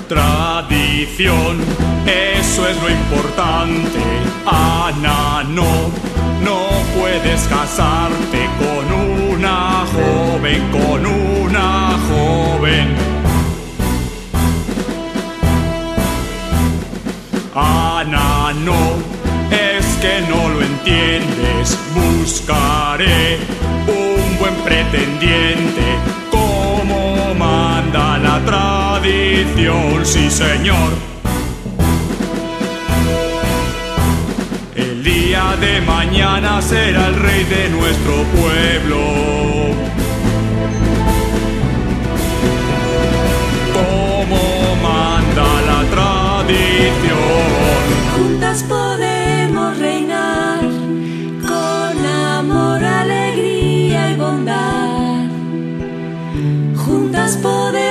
tradición, eso es lo importante. Ana, no puedes casarte con una joven, con una joven. Ana, no, es que no lo entiendes. Buscaré un buen pretendiente, como manda la tradición, sí señor. El día de mañana será el rey de nuestro pueblo. Como manda la tradición. Juntas podemos reinar con amor, alegría y bondad. Juntas podemos